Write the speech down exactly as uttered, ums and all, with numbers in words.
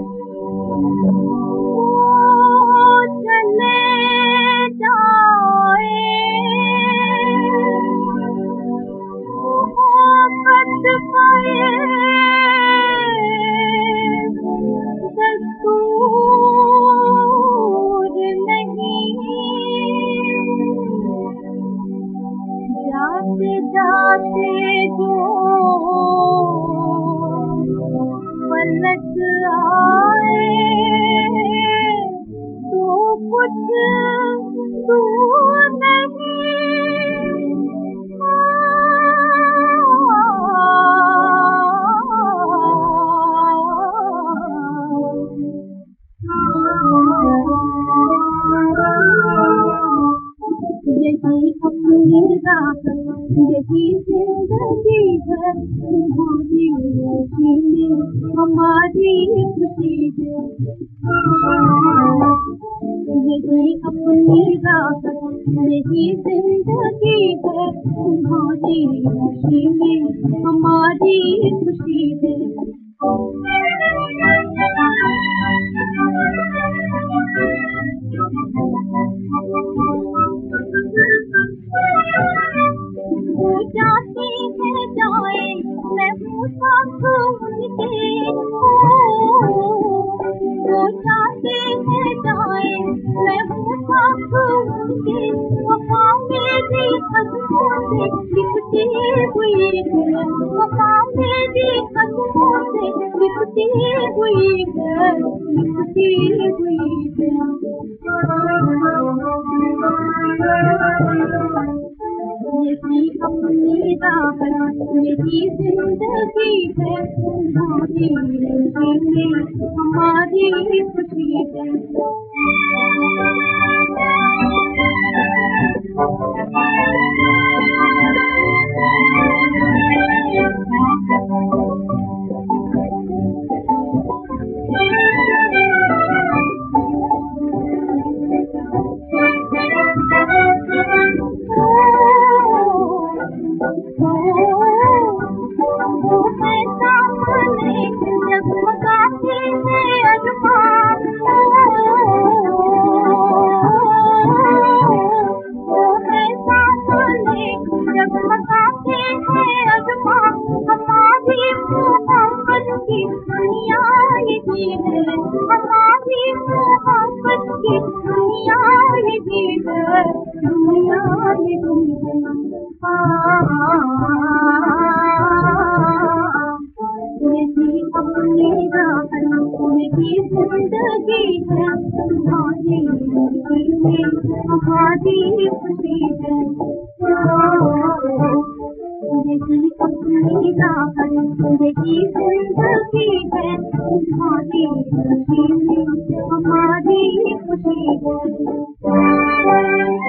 जाते जाते जो पलट आए तो कुछ दूर नहीं। यही अपनी राह, यही जिंदगी है, तुम्हारी खुशी में हमारी खुशी है। यही अपनी राह, यही जिंदगी है, तुम्हारी खुशी में हमारी खुशी है। वो जाती है जाए, मैं हूँ साथ उनके। वो जाती है जाए, मैं हूँ साथ उनके। वफा मेरी कदमों से लिपटी हुई है, वफा मेरी कदमों से लिपटी हुई है, लिपटी हुई है। यही अपनी राह, यही जिंदगी है, तुम्हारी खुशी में हमारी खुशी है। वो है सामने जगमगाते हैं अरमान, वो है सामने जगमगाते हैं अरमान। हमारी मोहब्बत की दुनिया यही है, हमारी मोहब्बत की दुनिया यही है, दुनिया यही है। यही अपनी राह, यही जिंदगी है, तुम्हारी खुशी में हमारी खुशी है। यही अपनी राह, यही जिंदगी है, तुम्हारी खुशी में हमारी खुशी है।